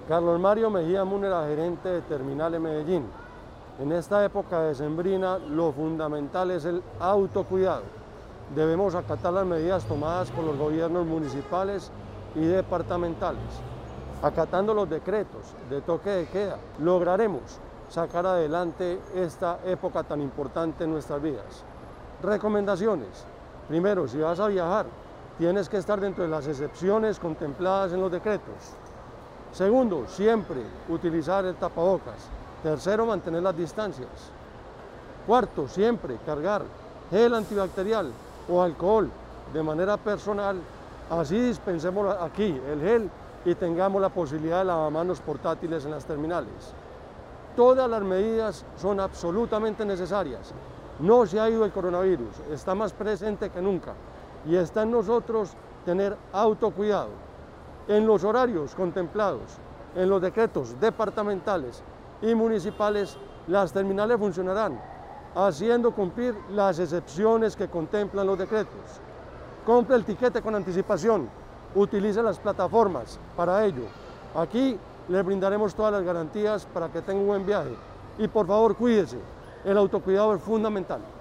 Carlos Mario Mejía Múnera, gerente de Terminal en Medellín. En esta época decembrina, lo fundamental es el autocuidado. Debemos acatar las medidas tomadas por los gobiernos municipales y departamentales. Acatando los decretos de toque de queda, lograremos sacar adelante esta época tan importante en nuestras vidas. Recomendaciones. Primero, si vas a viajar, tienes que estar dentro de las excepciones contempladas en los decretos. Segundo, siempre utilizar el tapabocas. Tercero, mantener las distancias. Cuarto, siempre cargar gel antibacterial o alcohol de manera personal. Así dispensemos aquí el gel y tengamos la posibilidad de lavamanos portátiles en las terminales. Todas las medidas son absolutamente necesarias. No se ha ido el coronavirus, está más presente que nunca y está en nosotros tener autocuidado. En los horarios contemplados, en los decretos departamentales y municipales, las terminales funcionarán, haciendo cumplir las excepciones que contemplan los decretos. Compre el tiquete con anticipación, utilice las plataformas para ello. Aquí le brindaremos todas las garantías para que tenga un buen viaje. Y por favor, cuídese, el autocuidado es fundamental.